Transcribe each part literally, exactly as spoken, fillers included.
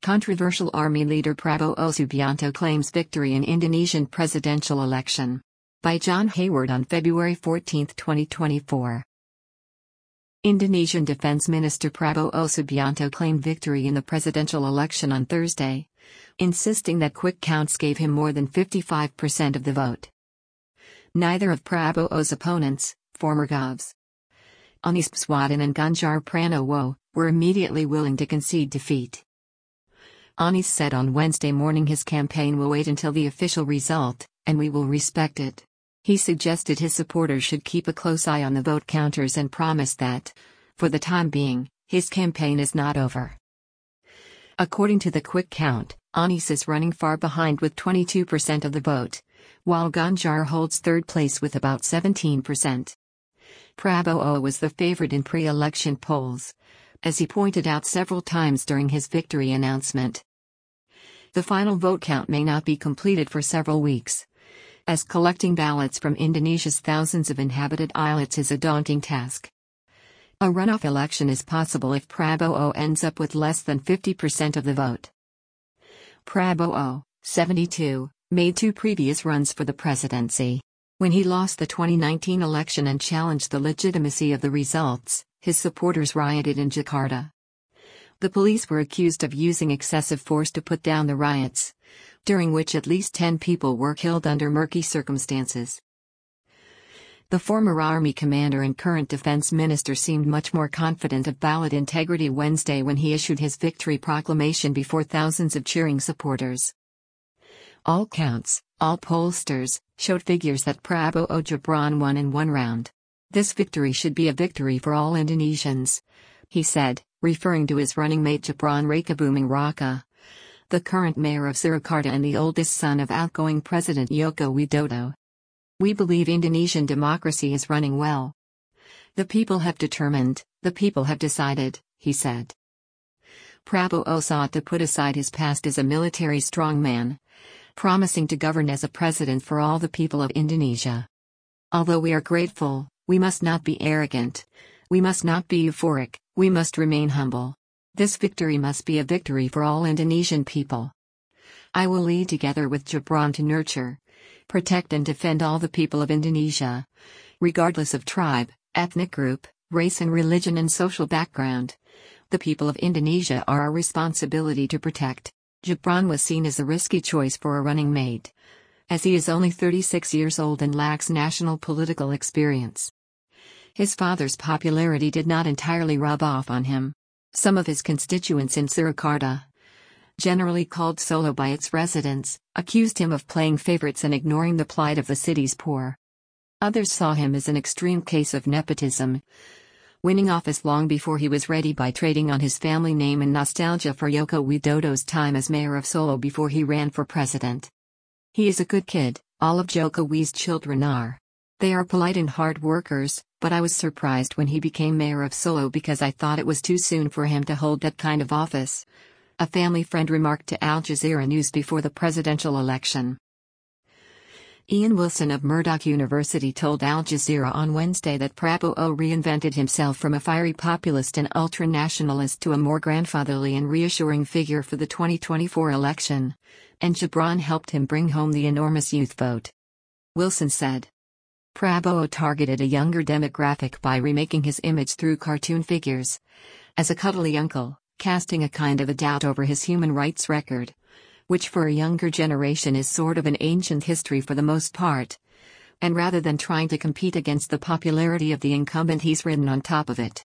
Controversial army leader Prabowo Subianto claims victory in Indonesian presidential election. By John Hayward on February fourteenth, twenty twenty-four. Indonesian Defense Minister Prabowo Subianto claimed victory in the presidential election on Thursday, insisting that quick counts gave him more than fifty-five percent of the vote. Neither of Prabowo's opponents, former Govs Anies Baswedan and Ganjar Pranowo, were immediately willing to concede defeat. Anies said on Wednesday morning his campaign will wait until the official result, and we will respect it. He suggested his supporters should keep a close eye on the vote counters and promised that, for the time being, his campaign is not over. According to the quick count, Anies is running far behind with twenty-two percent of the vote, while Ganjar holds third place with about seventeen percent. Prabowo was the favorite in pre-election polls, as he pointed out several times during his victory announcement. The final vote count may not be completed for several weeks, as collecting ballots from Indonesia's thousands of inhabited islets is a daunting task. A runoff election is possible if Prabowo ends up with less than fifty percent of the vote. Prabowo, seventy-two, made two previous runs for the presidency. When he lost the twenty nineteen election and challenged the legitimacy of the results, his supporters rioted in Jakarta. The police were accused of using excessive force to put down the riots, during which at least ten people were killed under murky circumstances. The former army commander and current defense minister seemed much more confident of ballot integrity Wednesday when he issued his victory proclamation before thousands of cheering supporters. All counts, all pollsters, showed figures that Prabowo Gibran won in one round. This victory should be a victory for all Indonesians, he said, referring to his running mate Gibran Rakebuming Raka, the current mayor of Surakarta and the oldest son of outgoing President Joko Widodo. We believe Indonesian democracy is running well. The people have determined, the people have decided, he said. Prabowo sought to put aside his past as a military strongman, promising to govern as a president for all the people of Indonesia. Although we are grateful, we must not be arrogant. We must not be euphoric, we must remain humble. This victory must be a victory for all Indonesian people. I will lead together with Gibran to nurture, protect and defend all the people of Indonesia, regardless of tribe, ethnic group, race and religion and social background. The people of Indonesia are our responsibility to protect. Gibran was seen as a risky choice for a running mate, as he is only thirty-six years old and lacks national political experience. His father's popularity did not entirely rub off on him. Some of his constituents in Surakarta, generally called Solo by its residents, accused him of playing favorites and ignoring the plight of the city's poor. Others saw him as an extreme case of nepotism, winning office long before he was ready by trading on his family name and nostalgia for Joko Widodo's time as mayor of Solo before he ran for president. He is a good kid, all of Jokowi's children are. They are polite and hard workers, but I was surprised when he became mayor of Solo because I thought it was too soon for him to hold that kind of office, a family friend remarked to Al Jazeera News before the presidential election. Ian Wilson of Murdoch University told Al Jazeera on Wednesday that Prabowo reinvented himself from a fiery populist and ultra-nationalist to a more grandfatherly and reassuring figure for the twenty twenty-four election, and Gibran helped him bring home the enormous youth vote. Wilson said. Prabowo targeted a younger demographic by remaking his image through cartoon figures, as a cuddly uncle, casting a kind of a doubt over his human rights record, which for a younger generation is sort of an ancient history for the most part, and rather than trying to compete against the popularity of the incumbent he's ridden on top of it.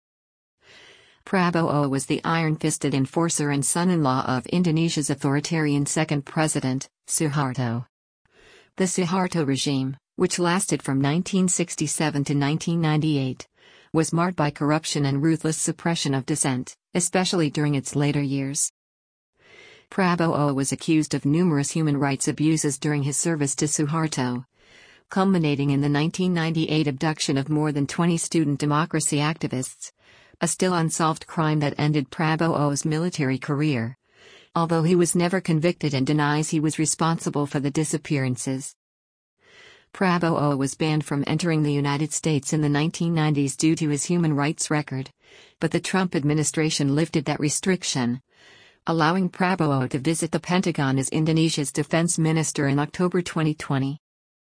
Prabowo was the iron-fisted enforcer and son-in-law of Indonesia's authoritarian second president, Suharto. The Suharto regime, which lasted from nineteen sixty-seven to nineteen ninety-eight, was marred by corruption and ruthless suppression of dissent, especially during its later years. Prabowo was accused of numerous human rights abuses during his service to Suharto, culminating in the nineteen ninety-eight abduction of more than twenty student democracy activists, a still unsolved crime that ended Prabowo's military career, although he was never convicted and denies he was responsible for the disappearances. Prabowo was banned from entering the United States in the nineteen nineties due to his human rights record, but the Trump administration lifted that restriction, allowing Prabowo to visit the Pentagon as Indonesia's defense minister in October twenty twenty.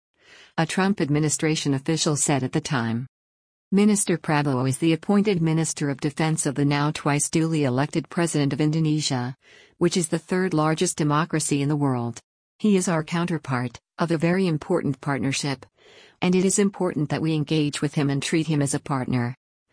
A Trump administration official said at the time. Minister Prabowo is the appointed Minister of Defense of the now twice duly elected President of Indonesia, which is the third largest democracy in the world. He is our counterpart, of a very important partnership, and it is important that we engage with him and treat him as a partner.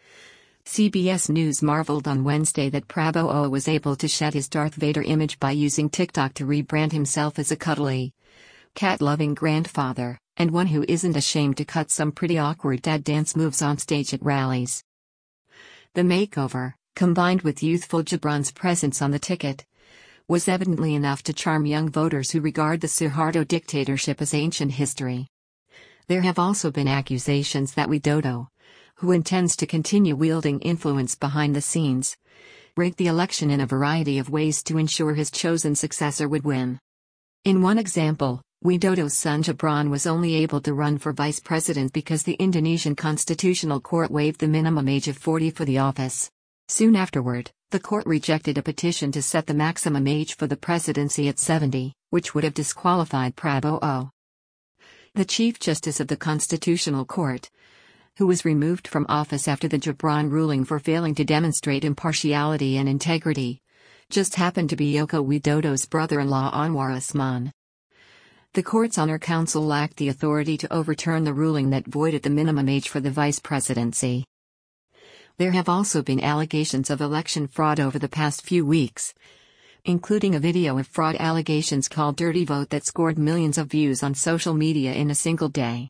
C B S News marveled on Wednesday that Prabowo was able to shed his Darth Vader image by using TikTok to rebrand himself as a cuddly, cat-loving grandfather, and one who isn't ashamed to cut some pretty awkward dad dance moves on stage at rallies. The makeover, combined with youthful Gibran's presence on the ticket, was evidently enough to charm young voters who regard the Suharto dictatorship as ancient history. There have also been accusations that Widodo, who intends to continue wielding influence behind the scenes, rigged the election in a variety of ways to ensure his chosen successor would win. In one example, Widodo's son Gibran was only able to run for vice president because the Indonesian Constitutional Court waived the minimum age of forty for the office. Soon afterward, the court rejected a petition to set the maximum age for the presidency at seventy, which would have disqualified Prabowo. The Chief Justice of the Constitutional Court, who was removed from office after the Gibran ruling for failing to demonstrate impartiality and integrity, just happened to be Joko Widodo's brother-in-law Anwar Usman. The court's honor council lacked the authority to overturn the ruling that voided the minimum age for the vice presidency. There have also been allegations of election fraud over the past few weeks, including a video of fraud allegations called Dirty Vote that scored millions of views on social media in a single day.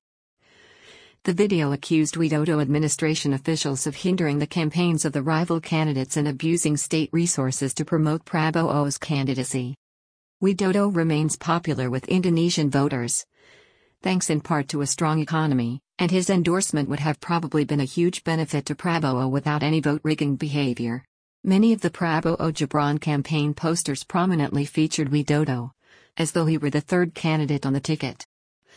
The video accused Widodo administration officials of hindering the campaigns of the rival candidates and abusing state resources to promote Prabowo's candidacy. Widodo remains popular with Indonesian voters, thanks in part to a strong economy, and his endorsement would have probably been a huge benefit to Prabowo without any vote-rigging behavior. Many of the Prabowo-Gibran campaign posters prominently featured Widodo, as though he were the third candidate on the ticket.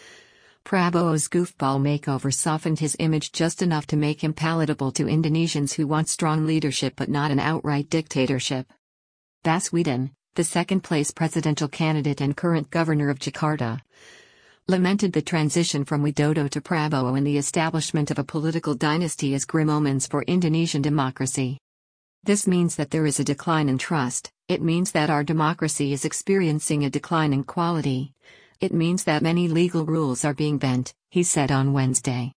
Prabowo's goofball makeover softened his image just enough to make him palatable to Indonesians who want strong leadership but not an outright dictatorship. Baswedan, the second-place presidential candidate and current governor of Jakarta, lamented the transition from Widodo to Prabowo and the establishment of a political dynasty as grim omens for Indonesian democracy. This means that there is a decline in trust, it means that our democracy is experiencing a decline in quality, it means that many legal rules are being bent, he said on Wednesday.